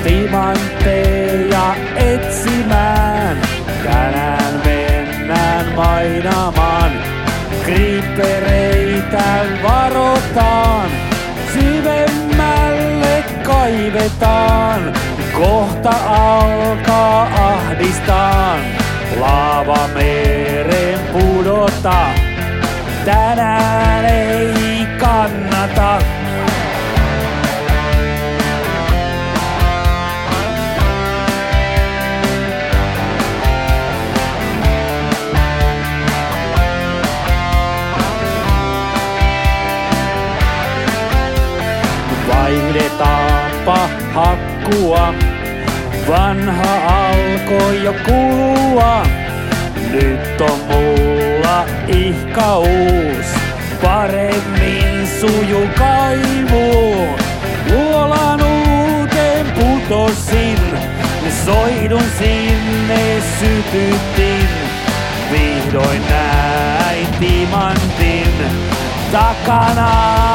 timantteja etsimään. Tänään mennään mainamaan, kriippereitä varotaan. Syvemmälle kaivetaan, kohta alkaa ahdistaan. Laava mereen pudota, tänään ei kannata. Vaihdetaanpa hakkua, vanha alkoi jo kulua. Nyt on mulla ihkaus, paremmin suju kaivu. Luolan uuteen putosin, soidun sinne sytytin. Vihdoin näin timantin, takana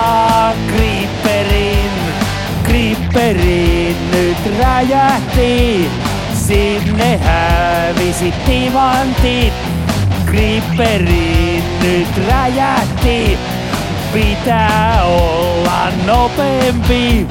Kriipperin nyt räjähti, sinne hävisi timantit. Kriipperin nyt räjähti, pitää olla nopeampi.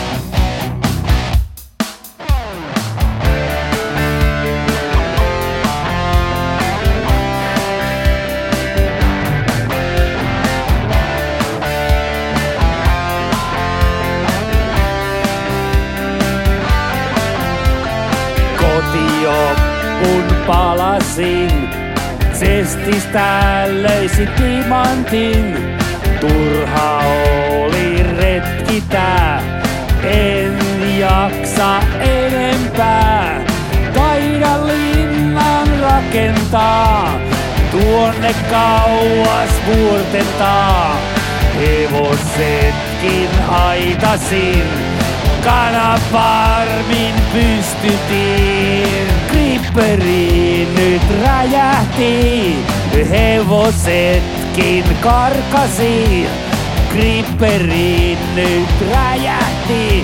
Kun palasin, sestistä löysin timantin. Turha oli retki tää, en jaksa enempää. Taidan linnan rakentaa, tuonne kauas vuortentaa. Hevosetkin aitasin, kanafarmin pystytin. Kriipperi nyt räjähti, hevosetkin karkasi. Kriipperi nyt räjähti,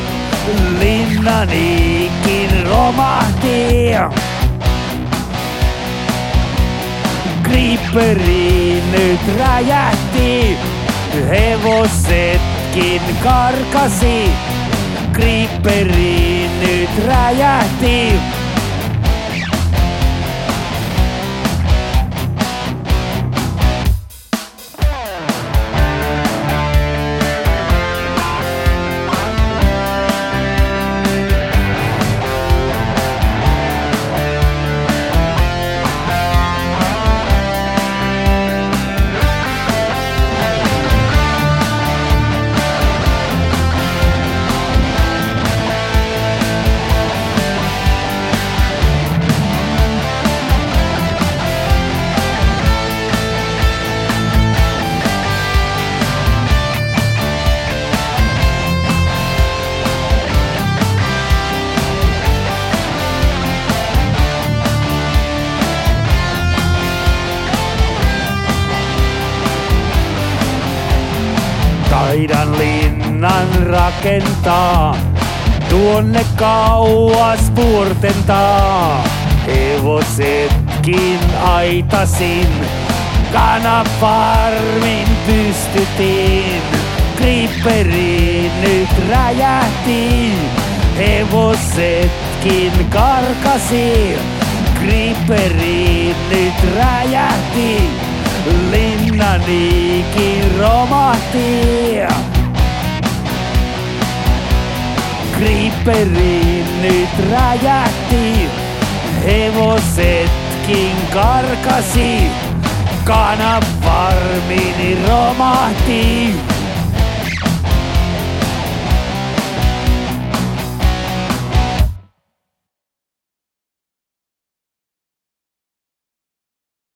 linnanikin romahti. Kriipperi nyt räjähti, hevosetkin karkasi. Kriipperi nyt räjähti. Taidan linnan rakentaa, tuonne kauas vuortentaa. Hevosetkin aitasin, kanafarmin pystytin. Kriipperi nyt räjähti, hevosetkin karkasi. Kriipperi nyt räjähti, linnanikin romahti. Kriipperi nyt räjähti, hevosetkin karkasi. Kanafarmini romahti.